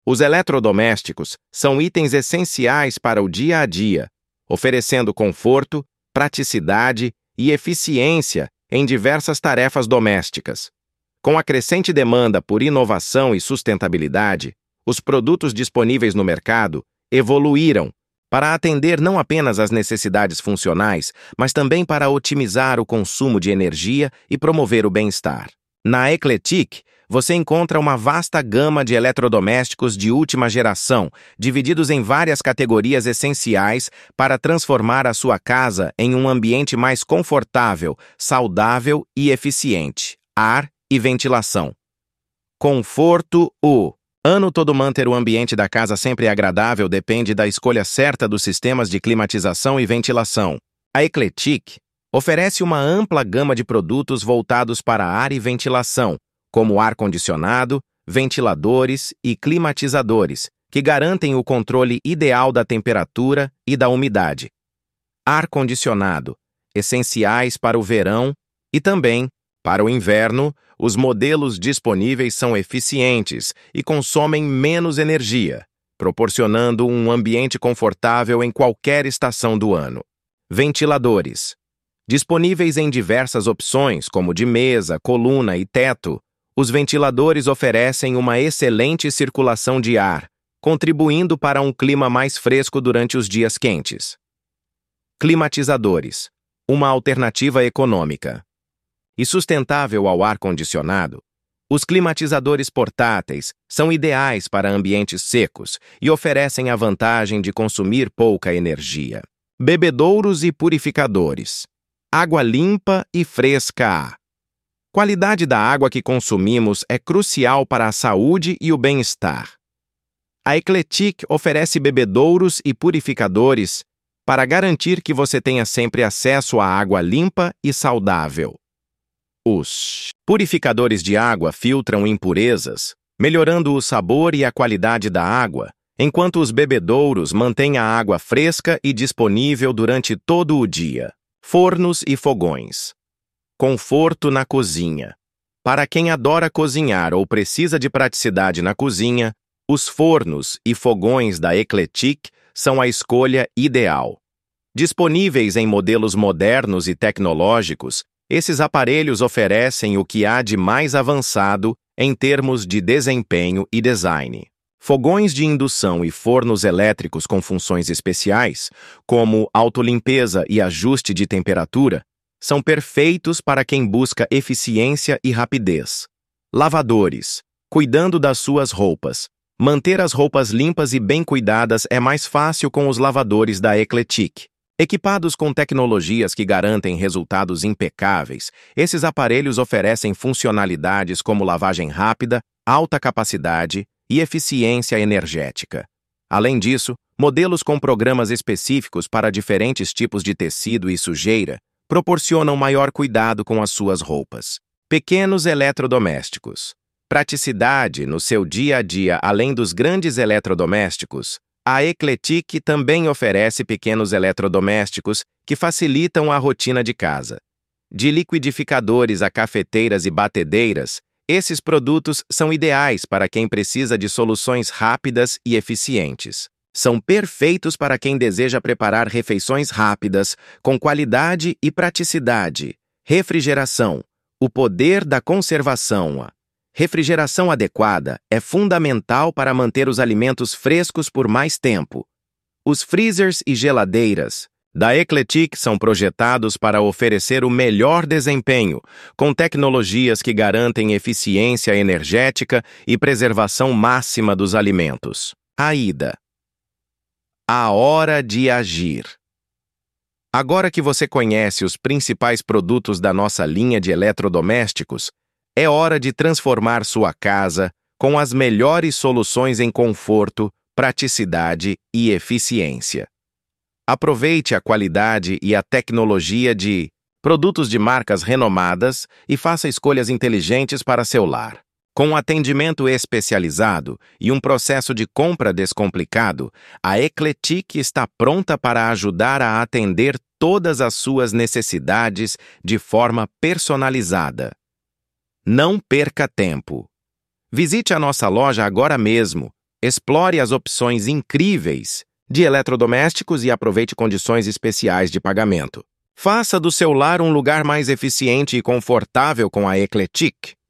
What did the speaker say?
Os eletrodomésticos são itens essenciais para o dia a dia, oferecendo conforto, praticidade e eficiência em diversas tarefas domésticas. Com a crescente demanda por inovação e sustentabilidade, os produtos disponíveis no mercado evoluíram para atender não apenas às necessidades funcionais, mas também para otimizar o consumo de energia e promover o bem-estar. Na Eclectic, você encontra uma vasta gama de eletrodomésticos de última geração, divididos em várias categorias essenciais para transformar a sua casa em um ambiente mais confortável, saudável e eficiente. Ar e ventilação. Conforto. O ano todo manter o ambiente da casa sempre agradável depende da escolha certa dos sistemas de climatização e ventilação. A Eclectic oferece uma ampla gama de produtos voltados para ar e ventilação, como ar-condicionado, ventiladores e climatizadores, que garantem o controle ideal da temperatura e da umidade. Ar-condicionado, essenciais para o verão e também, para o inverno, os modelos disponíveis são eficientes e consomem menos energia, proporcionando um ambiente confortável em qualquer estação do ano. Ventiladores. Disponíveis em diversas opções, como de mesa, coluna e teto, os ventiladores oferecem uma excelente circulação de ar, contribuindo para um clima mais fresco durante os dias quentes. Climatizadores. Uma alternativa econômica e sustentável ao ar-condicionado, os climatizadores portáteis são ideais para ambientes secos e oferecem a vantagem de consumir pouca energia. Bebedouros e purificadores. Água limpa e fresca. A qualidade da água que consumimos é crucial para a saúde e o bem-estar. A Eclectic oferece bebedouros e purificadores para garantir que você tenha sempre acesso a água limpa e saudável. Os purificadores de água filtram impurezas, melhorando o sabor e a qualidade da água, enquanto os bebedouros mantêm a água fresca e disponível durante todo o dia. Fornos e fogões. Conforto na cozinha. Para quem adora cozinhar ou precisa de praticidade na cozinha, os fornos e fogões da Eclectic são a escolha ideal. Disponíveis em modelos modernos e tecnológicos, esses aparelhos oferecem o que há de mais avançado em termos de desempenho e design. Fogões de indução e fornos elétricos com funções especiais, como autolimpeza e ajuste de temperatura, são perfeitos para quem busca eficiência e rapidez. Lavadores. Cuidando das suas roupas. Manter as roupas limpas e bem cuidadas é mais fácil com os lavadores da Eclectic. Equipados com tecnologias que garantem resultados impecáveis, esses aparelhos oferecem funcionalidades como lavagem rápida, alta capacidade e eficiência energética. Além disso, modelos com programas específicos para diferentes tipos de tecido e sujeira proporcionam maior cuidado com as suas roupas. Pequenos eletrodomésticos. Praticidade no seu dia a dia além dos grandes eletrodomésticos. A Eclectic também oferece pequenos eletrodomésticos que facilitam a rotina de casa. De liquidificadores a cafeteiras e batedeiras, esses produtos são ideais para quem precisa de soluções rápidas e eficientes. São perfeitos para quem deseja preparar refeições rápidas, com qualidade e praticidade. Refrigeração. O poder da conservação. Refrigeração adequada é fundamental para manter os alimentos frescos por mais tempo. Os freezers e geladeiras da Eclectic são projetados para oferecer o melhor desempenho, com tecnologias que garantem eficiência energética e preservação máxima dos alimentos. AIDA. A hora de agir. Agora que você conhece os principais produtos da nossa linha de eletrodomésticos, é hora de transformar sua casa com as melhores soluções em conforto, praticidade e eficiência. Aproveite a qualidade e a tecnologia de produtos de marcas renomadas e faça escolhas inteligentes para seu lar. Com um atendimento especializado e um processo de compra descomplicado, a Eclectic está pronta para ajudar a atender todas as suas necessidades de forma personalizada. Não perca tempo. Visite a nossa loja agora mesmo Explore as opções incríveis de eletrodomésticos e aproveite condições especiais de pagamento. Faça do seu lar um lugar mais eficiente e confortável com a Eclectic.